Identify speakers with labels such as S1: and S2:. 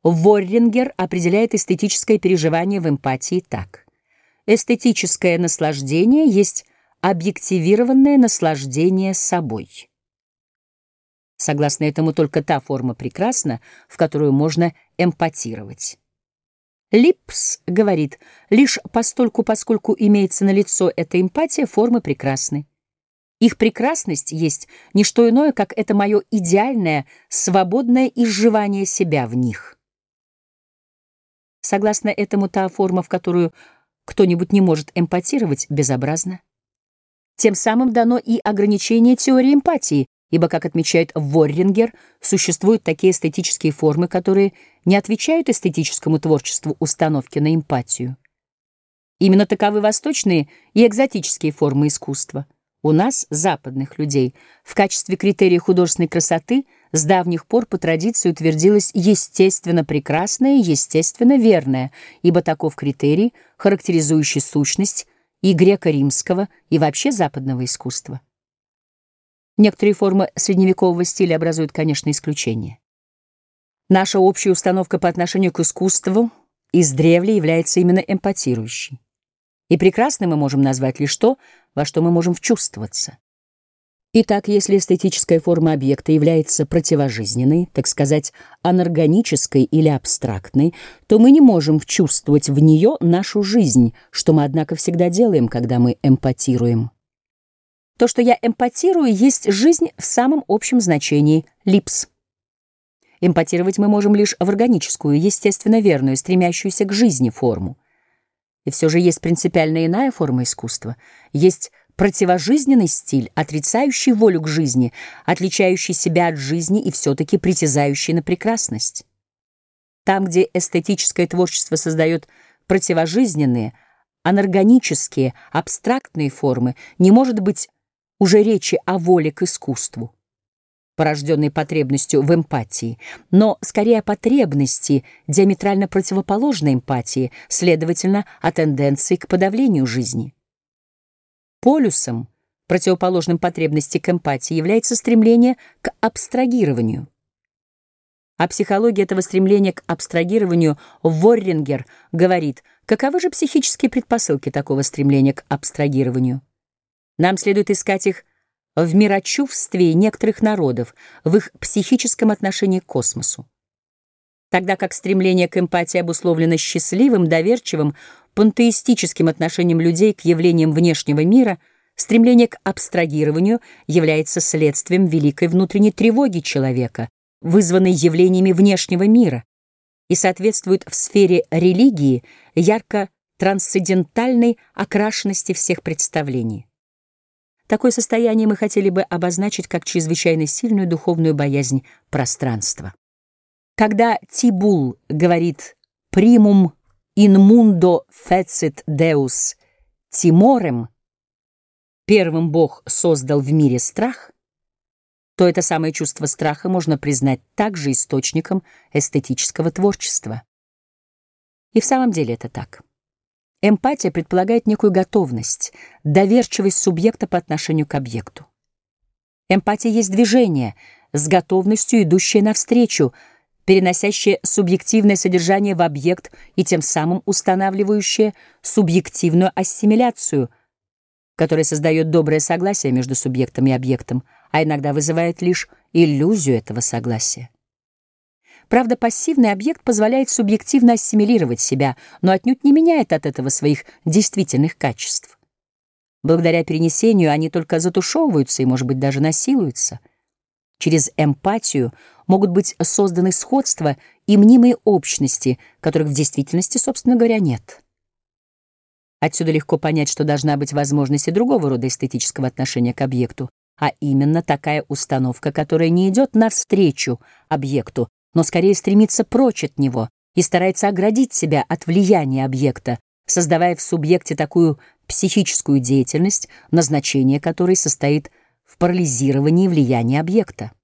S1: Воррингер определяет эстетическое переживание в эмпатии так. Эстетическое наслаждение есть объективированное наслаждение собой. Согласно этому, только та форма прекрасна, в которую можно эмпатировать. Липс говорит, лишь поскольку имеется налицо эта эмпатия, формы прекрасны. Их прекрасность есть не что иное, как это мое идеальное, свободное изживание себя в них. Согласно этому, та форма, в которую кто-нибудь не может эмпатировать, безобразна. Тем самым дано и ограничение теории эмпатии, ибо, как отмечает Воррингер, существуют такие эстетические формы, которые не отвечают эстетическому творчеству установки на эмпатию. Именно таковы восточные и экзотические формы искусства. У нас, западных людей, в качестве критерия художественной красоты с давних пор по традиции утвердилось естественно прекрасное и естественно верное, ибо таков критерий, характеризующий сущность и греко-римского, и вообще западного искусства. Некоторые формы средневекового стиля образуют, конечно, исключение. Наша общая установка по отношению к искусству издревле является именно эмпатирующей. И прекрасным мы можем назвать лишь то, во что мы можем вчувствоваться. Итак, если эстетическая форма объекта является противожизненной, так сказать, анорганической или абстрактной, то мы не можем вчувствовать в нее нашу жизнь, что мы, однако, всегда делаем, когда мы эмпатируем. То, что я эмпатирую, есть жизнь в самом общем значении Липс. Эмпатировать мы можем лишь в органическую, естественно верную, стремящуюся к жизни форму. И все же есть принципиально иная форма искусства. Есть противожизненный стиль, отрицающий волю к жизни, отличающий себя от жизни и все-таки притязающий на прекрасность. Там, где эстетическое творчество создает противожизненные, анорганические, абстрактные формы, не может быть уже речи о воле к искусству, порожденной потребностью в эмпатии, но скорее о потребности, диаметрально противоположной эмпатии, следовательно, о тенденции к подавлению жизни. Полюсом, противоположным потребности к эмпатии, является стремление к абстрагированию. О психологии этого стремления к абстрагированию Воррингер говорит, каковы же психические предпосылки такого стремления к абстрагированию? Нам следует искать их в мирочувствии некоторых народов, в их психическом отношении к космосу. Тогда как стремление к эмпатии обусловлено счастливым, доверчивым, пантеистическим отношением людей к явлениям внешнего мира, стремление к абстрагированию является следствием великой внутренней тревоги человека, вызванной явлениями внешнего мира, и соответствует в сфере религии ярко трансцендентальной окрашенности всех представлений. Такое состояние мы хотели бы обозначить как чрезвычайно сильную духовную боязнь пространства. Когда Тибул говорит «primum in mundo fecit Deus timorem» «первым Бог создал в мире страх», то это самое чувство страха можно признать также источником эстетического творчества. И в самом деле это так. Эмпатия предполагает некую готовность, доверчивость субъекта по отношению к объекту. Эмпатия есть движение, с готовностью идущее навстречу, переносящее субъективное содержание в объект и тем самым устанавливающее субъективную ассимиляцию, которая создает доброе согласие между субъектом и объектом, а иногда вызывает лишь иллюзию этого согласия. Правда, пассивный объект позволяет субъективно ассимилировать себя, но отнюдь не меняет от этого своих действительных качеств. Благодаря перенесению они только затушевываются и, может быть, даже насилуются. Через эмпатию могут быть созданы сходства и мнимые общности, которых в действительности, собственно говоря, нет. Отсюда легко понять, что должна быть возможность и другого рода эстетического отношения к объекту, а именно такая установка, которая не идет навстречу объекту, но скорее стремится прочь от него и старается оградить себя от влияния объекта, создавая в субъекте такую психическую деятельность, назначение которой состоит в парализировании влияния объекта.